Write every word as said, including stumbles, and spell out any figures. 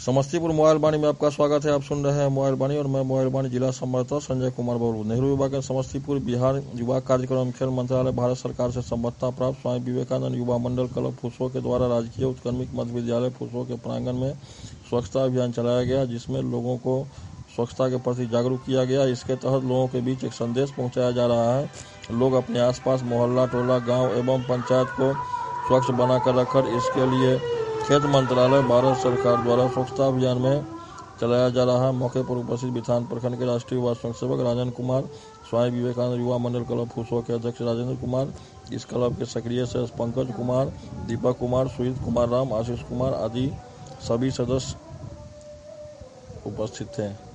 Samastipur mobile वाणी में आपका स्वागत है। आप सुन रहे हैं मोबाइल वाणी और मैं मोबाइल वाणी जिला संवाददाता संजय कुमार बाबू। नेहरू युवा केंद्र समस्तीपुर बिहार युवा कार्यक्रम एवं खेल मंत्रालय भारत सरकार से संबद्धता प्राप्त स्वामी विवेकानंद युवा मंडल क्लब फुसो के द्वारा राजकीय उत्क्रमित मध्य विद्यालय फुसो के प्रांगण में स्वच्छता अभियान चलाया गया, जिसमें लोगों को स्वच्छता के प्रति जागरूक किया गया। इसके तहत लोगों के बीच एक संदेश पहुंचाया जा रहा है। लोग अपने आसपास मोहल्ला, टोला, गांव एवं पंचायत को स्वच्छ बनाकर रखकर इसके लिए खेत मंत्रालय भारत सरकार द्वारा स्वच्छता अभियान में चलाया जा रहा है। मौके पर उपस्थित बिथान प्रखंड के राष्ट्रीय युवा स्वयंसेवक राजन कुमार, स्वामी विवेकानंद युवा मंडल क्लब फुसो के अध्यक्ष राजेंद्र कुमार, इस क्लब के सक्रिय सदस्य पंकज कुमार, दीपक कुमार, सुजीत कुमार राम, आशीष कुमार आदि सभी सदस्य उपस्थित थे।